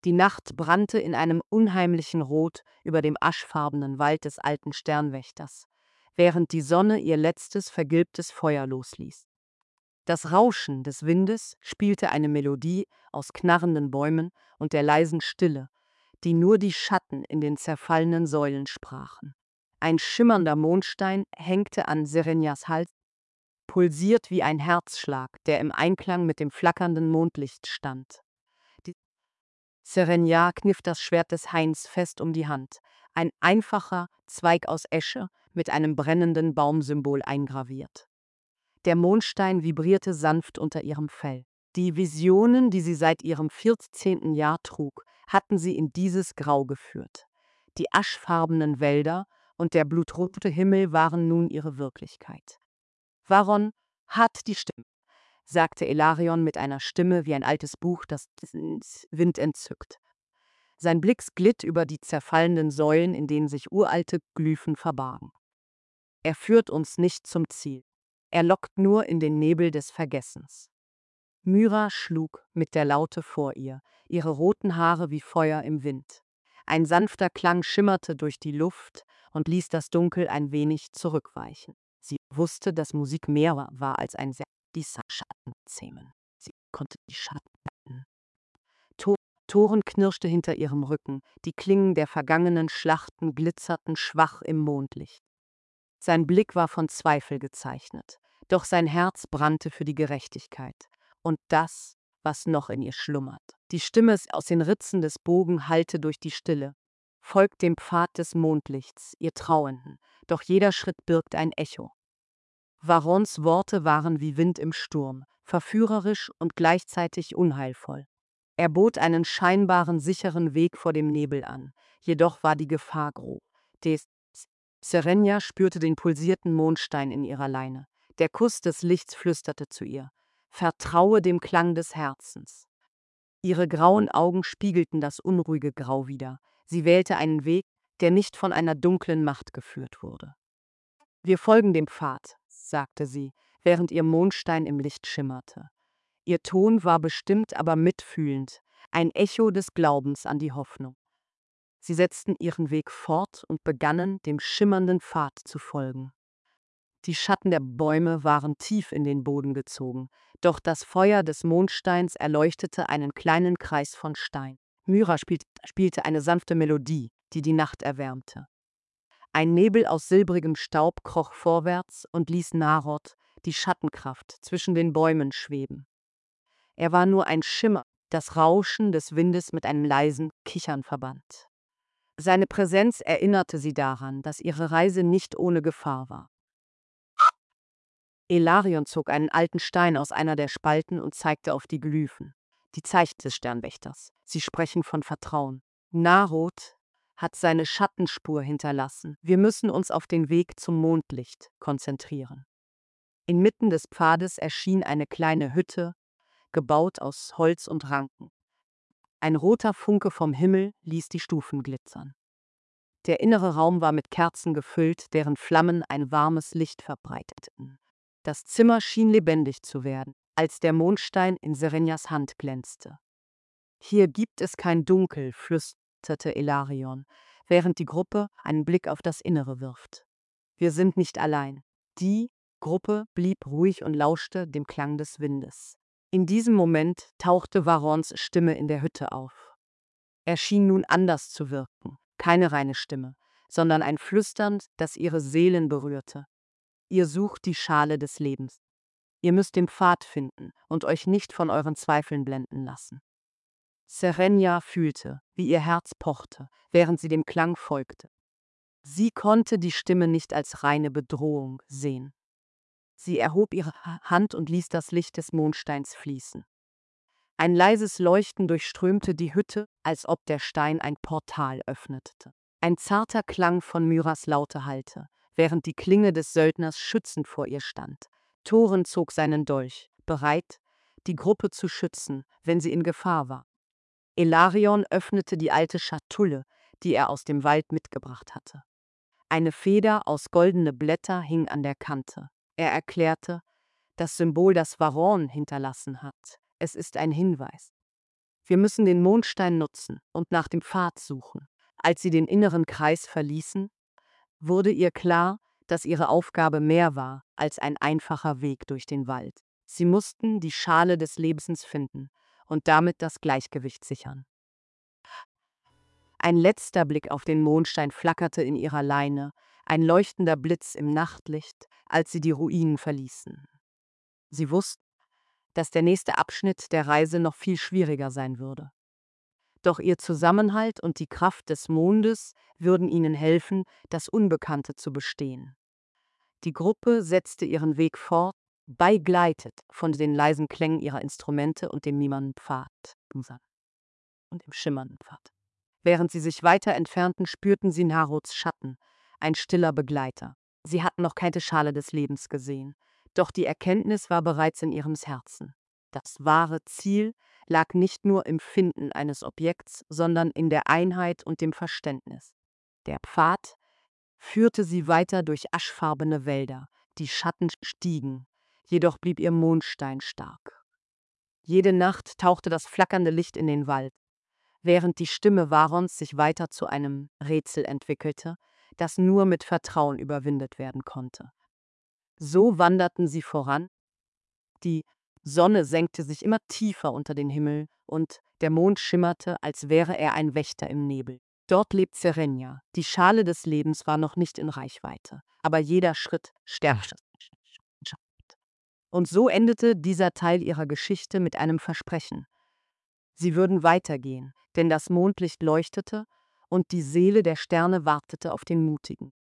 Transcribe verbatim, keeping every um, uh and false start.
Die Nacht brannte in einem unheimlichen Rot über dem aschfarbenen Wald des alten Sternwächters, während die Sonne ihr letztes vergilbtes Feuer losließ. Das Rauschen des Windes spielte eine Melodie aus knarrenden Bäumen und der leisen Stille, die nur die Schatten in den zerfallenen Säulen sprachen. Ein schimmernder Mondstein hängte an Serenjas Hals, pulsiert wie ein Herzschlag, der im Einklang mit dem flackernden Mondlicht stand. Die Serenja kniff das Schwert des Hains fest um die Hand, ein einfacher Zweig aus Esche mit einem brennenden Baumsymbol eingraviert. Der Mondstein vibrierte sanft unter ihrem Fell. Die Visionen, die sie seit ihrem vierzehnten Jahr trug, hatten sie in dieses Grau geführt. Die aschfarbenen Wälder und der blutrote Himmel waren nun ihre Wirklichkeit. Varon hat die Stimme, sagte Elarion mit einer Stimme wie ein altes Buch, das Wind entzückt. Sein Blick glitt über die zerfallenden Säulen, in denen sich uralte Glyphen verbargen. Er führt uns nicht zum Ziel. Er lockt nur in den Nebel des Vergessens. Myra schlug mit der Laute vor ihr, ihre roten Haare wie Feuer im Wind. Ein sanfter Klang schimmerte durch die Luft und ließ das Dunkel ein wenig zurückweichen. Sie wusste, dass Musik mehr war als ein Sänger. Die Schatten zähmen. Sie konnte die Schatten retten. To Toren knirschte hinter ihrem Rücken, die Klingen der vergangenen Schlachten glitzerten schwach im Mondlicht. Sein Blick war von Zweifel gezeichnet, doch sein Herz brannte für die Gerechtigkeit und das, was noch in ihr schlummert. Die Stimme aus den Ritzen des Bogen hallte durch die Stille. Folgt dem Pfad des Mondlichts, ihr Trauenden, doch jeder Schritt birgt ein Echo. Varons Worte waren wie Wind im Sturm, verführerisch und gleichzeitig unheilvoll. Er bot einen scheinbaren sicheren Weg vor dem Nebel an, jedoch war die Gefahr groß. Des Serenja spürte den pulsierten Mondstein in ihrer Leine. Der Kuss des Lichts flüsterte zu ihr: Vertraue dem Klang des Herzens. Ihre grauen Augen spiegelten das unruhige Grau wider. Sie wählte einen Weg, der nicht von einer dunklen Macht geführt wurde. Wir folgen dem Pfad, sagte sie, während ihr Mondstein im Licht schimmerte. Ihr Ton war bestimmt, aber mitfühlend, ein Echo des Glaubens an die Hoffnung. Sie setzten ihren Weg fort und begannen, dem schimmernden Pfad zu folgen. Die Schatten der Bäume waren tief in den Boden gezogen, doch das Feuer des Mondsteins erleuchtete einen kleinen Kreis von Stein. Myra spielte, spielte eine sanfte Melodie, die die Nacht erwärmte. Ein Nebel aus silbrigem Staub kroch vorwärts und ließ Narod, die Schattenkraft, zwischen den Bäumen schweben. Er war nur ein Schimmer, das Rauschen des Windes mit einem leisen Kichern verband. Seine Präsenz erinnerte sie daran, dass ihre Reise nicht ohne Gefahr war. Elarion zog einen alten Stein aus einer der Spalten und zeigte auf die Glyphen. Die Zeichen des Sternwächters. Sie sprechen von Vertrauen. Narod hat seine Schattenspur hinterlassen. Wir müssen uns auf den Weg zum Mondlicht konzentrieren. Inmitten des Pfades erschien eine kleine Hütte, gebaut aus Holz und Ranken. Ein roter Funke vom Himmel ließ die Stufen glitzern. Der innere Raum war mit Kerzen gefüllt, deren Flammen ein warmes Licht verbreiteten. Das Zimmer schien lebendig zu werden, als der Mondstein in Serenjas Hand glänzte. Hier gibt es kein Dunkel, flüsterte Elarion, während die Gruppe einen Blick auf das Innere wirft. Wir sind nicht allein. Die Gruppe blieb ruhig und lauschte dem Klang des Windes. In diesem Moment tauchte Varons Stimme in der Hütte auf. Er schien nun anders zu wirken, keine reine Stimme, sondern ein Flüstern, das ihre Seelen berührte. Ihr sucht die Schale des Lebens. Ihr müsst den Pfad finden und euch nicht von euren Zweifeln blenden lassen. Serenja fühlte, wie ihr Herz pochte, während sie dem Klang folgte. Sie konnte die Stimme nicht als reine Bedrohung sehen. Sie erhob ihre Hand und ließ das Licht des Mondsteins fließen. Ein leises Leuchten durchströmte die Hütte, als ob der Stein ein Portal öffnete. Ein zarter Klang von Myras Laute hallte, während die Klinge des Söldners schützend vor ihr stand. Thorin zog seinen Dolch, bereit, die Gruppe zu schützen, wenn sie in Gefahr war. Elarion öffnete die alte Schatulle, die er aus dem Wald mitgebracht hatte. Eine Feder aus goldene Blätter hing an der Kante. Er erklärte, das Symbol, das Varon hinterlassen hat. Es ist ein Hinweis. Wir müssen den Mondstein nutzen und nach dem Pfad suchen. Als sie den inneren Kreis verließen, wurde ihr klar, dass ihre Aufgabe mehr war als ein einfacher Weg durch den Wald. Sie mussten die Schale des Lebens finden und damit das Gleichgewicht sichern. Ein letzter Blick auf den Mondstein flackerte in ihrer Leine, ein leuchtender Blitz im Nachtlicht, als sie die Ruinen verließen. Sie wussten, dass der nächste Abschnitt der Reise noch viel schwieriger sein würde. Doch ihr Zusammenhalt und die Kraft des Mondes würden ihnen helfen, das Unbekannte zu bestehen. Die Gruppe setzte ihren Weg fort, begleitet von den leisen Klängen ihrer Instrumente und dem niemanden Pfad und dem schimmernden Pfad. Während sie sich weiter entfernten, spürten sie Naruts Schatten, ein stiller Begleiter. Sie hatten noch keine Schale des Lebens gesehen, doch die Erkenntnis war bereits in ihrem Herzen. Das wahre Ziel lag nicht nur im Finden eines Objekts, sondern in der Einheit und dem Verständnis. Der Pfad führte sie weiter durch aschfarbene Wälder, die Schatten stiegen, jedoch blieb ihr Mondstein stark. Jede Nacht tauchte das flackernde Licht in den Wald, während die Stimme Varons sich weiter zu einem Rätsel entwickelte, das nur mit Vertrauen überwindet werden konnte. So wanderten sie voran, die Sonne senkte sich immer tiefer unter den Himmel und der Mond schimmerte, als wäre er ein Wächter im Nebel. Dort lebt Serenia. Die Schale des Lebens war noch nicht in Reichweite, aber jeder Schritt stärkte. Und so endete dieser Teil ihrer Geschichte mit einem Versprechen. Sie würden weitergehen, denn das Mondlicht leuchtete und die Seele der Sterne wartete auf den Mutigen.